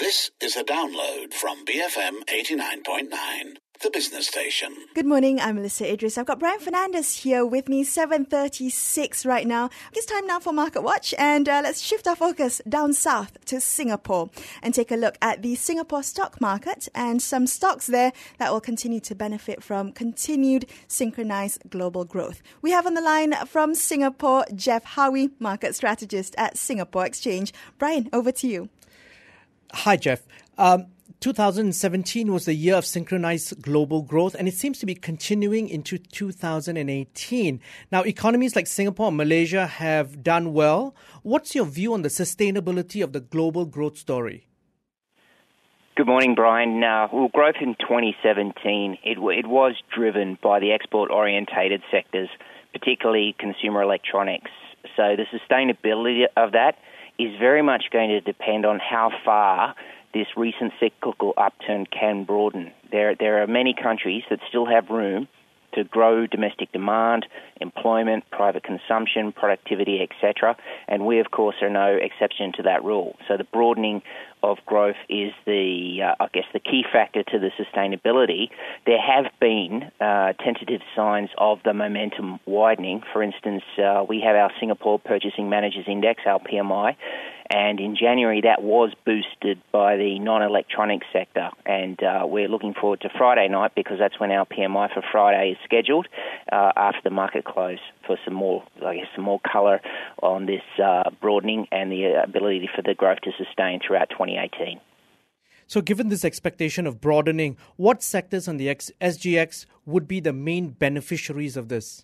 This is a download from BFM 89.9, the business station. Good morning, I'm Melissa Idris. I've got Brian Fernandez here with me, 7:36 right now. It's time now for Market Watch, and let's shift our focus down south to Singapore and take a look at the Singapore stock market and some stocks there that will continue to benefit from continued synchronized global growth. We have on the line from Singapore, Jeff Howie, market strategist at Singapore Exchange. Brian, over to you. Hi, Jeff. 2017 was the year of synchronized global growth, and it seems to be continuing into 2018. Now, economies like Singapore and Malaysia have done well. What's your view on the sustainability of the global growth story? Good morning, Brian. Growth in 2017, it was driven by the export-orientated sectors, particularly consumer electronics. So the sustainability of that is very much going to depend on how far this recent cyclical upturn can broaden. There are many countries that still have room to grow domestic demand, employment, private consumption, productivity, etc. And we, of course, are no exception to that rule. So the broadening of growth is the key factor to the sustainability. There have been tentative signs of the momentum widening. For instance, we have our Singapore Purchasing Managers Index, our PMI, and in January that was boosted by the non-electronic sector. And we're looking forward to Friday night because that's when our PMI for Friday is scheduled after the market close for some more colour on this broadening and the ability for the growth to sustain throughout 2018. So given this expectation of broadening, what sectors on the SGX would be the main beneficiaries of this?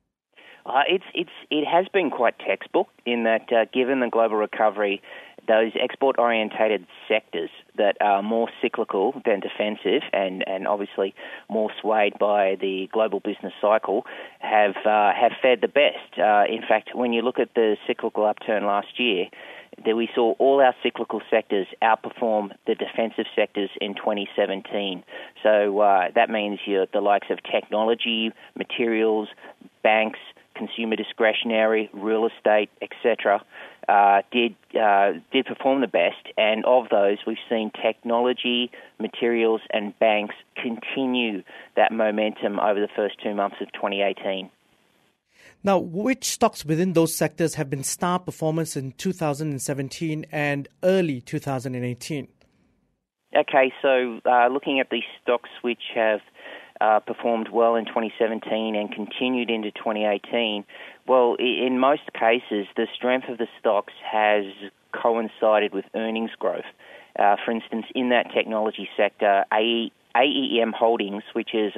It has been quite textbook in that given the global recovery, those export-orientated sectors that are more cyclical than defensive and obviously more swayed by the global business cycle have fared the best. In fact, when you look at the cyclical upturn last year, that we saw all our cyclical sectors outperform the defensive sectors in 2017. So that means the likes of technology, materials, banks, consumer discretionary, real estate, etc., did perform the best. And of those, we've seen technology, materials, and banks continue that momentum over the first 2 months of 2018. Now, which stocks within those sectors have been star performers in 2017 and early 2018? Okay, so looking at the stocks which have performed well in 2017 and continued into 2018, well, in most cases, the strength of the stocks has coincided with earnings growth. For instance, in that technology sector, AEM Holdings, which is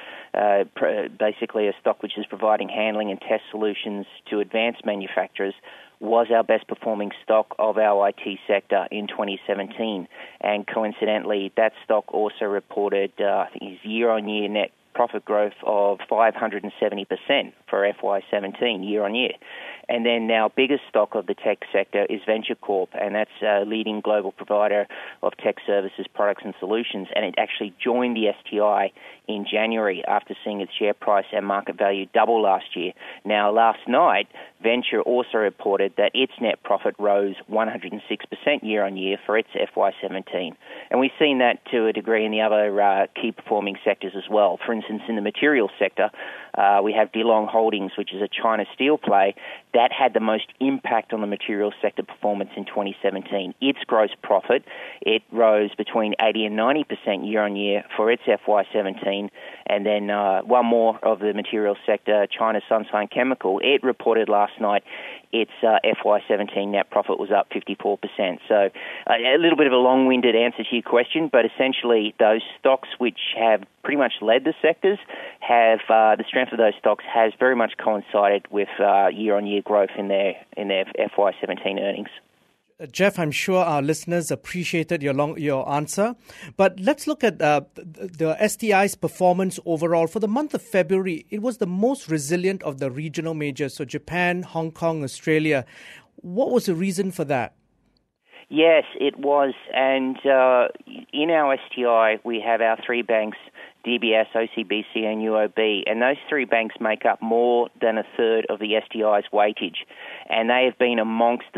basically a stock which is providing handling and test solutions to advanced manufacturers, was our best performing stock of our IT sector in 2017. And coincidentally, that stock also reported, year-on-year net profit growth of 570% for FY17 year-on-year. And then our biggest stock of the tech sector is Venture Corp, and that's a leading global provider of tech services, products and solutions. And it actually joined the STI in January after seeing its share price and market value double last year. Now, last night, Venture also reported that its net profit rose 106% year-on-year for its FY17. And we've seen that to a degree in the other key performing sectors as well. For instance, in the materials sector, we have DeLong Holdings, which is a China steel play. That had the most impact on the materials sector performance in 2017. Its gross profit, it rose between 80 and 90% year-on-year for its FY17. And then one more of the materials sector, China Sunshine Chemical, it reported last night its FY17 net profit was up 54%. So a little bit of a long-winded answer to your question, but essentially those stocks which have pretty much led the sectors have the strength of those stocks has very much coincided with year-on-year growth in their FY17 earnings. Jeff, I'm sure our listeners appreciated your answer. But let's look at the STI's performance overall. For the month of February, it was the most resilient of the regional majors, so Japan, Hong Kong, Australia. What was the reason for that? Yes, it was. And in our STI, we have our three banks, DBS, OCBC and UOB, and those three banks make up more than a third of the STI's weightage. And they have been amongst the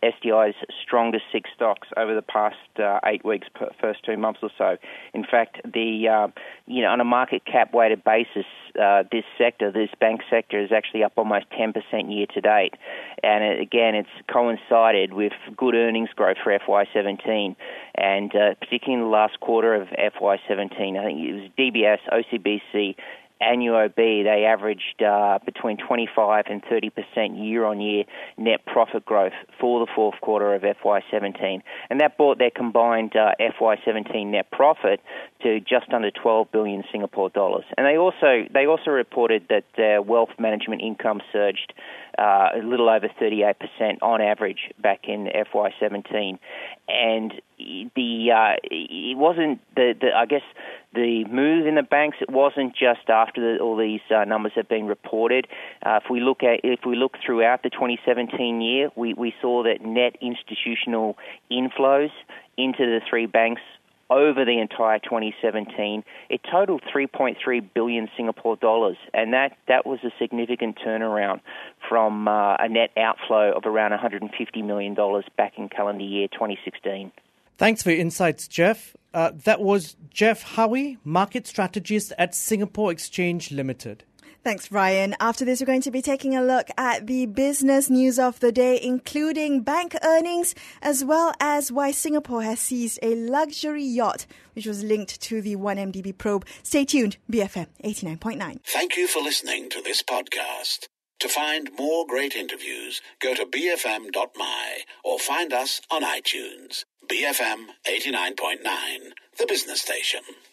SDI's strongest 6 stocks over the past 8 weeks, first 2 months or so. In fact, on a market cap weighted basis, this bank sector is actually up almost 10% year to date. And it's coincided with good earnings growth for FY17, and particularly in the last quarter of FY17, I think it was DBS, OCBC, and UOB, they averaged between 25 and 30% year-on-year net profit growth for the fourth quarter of FY17. And that brought their combined FY17 net profit to just under 12 billion Singapore dollars. And they also reported that their wealth management income surged a little over 38% on average back in FY17. And it wasn't the move in the banks. It wasn't just after all these numbers have been reported. If we look throughout the 2017 year, we saw that net institutional inflows into the 3 banks over the entire 2017, it totaled 3.3 billion Singapore dollars, and that was a significant turnaround from a net outflow of around $150 million back in calendar year 2016. Thanks for your insights, Jeff. That was Jeff Howie, market strategist at Singapore Exchange Limited. Thanks, Ryan. After this, we're going to be taking a look at the business news of the day, including bank earnings, as well as why Singapore has seized a luxury yacht, which was linked to the 1MDB probe. Stay tuned, BFM 89.9. Thank you for listening to this podcast. To find more great interviews, go to bfm.my or find us on iTunes. BFM 89.9, the business station.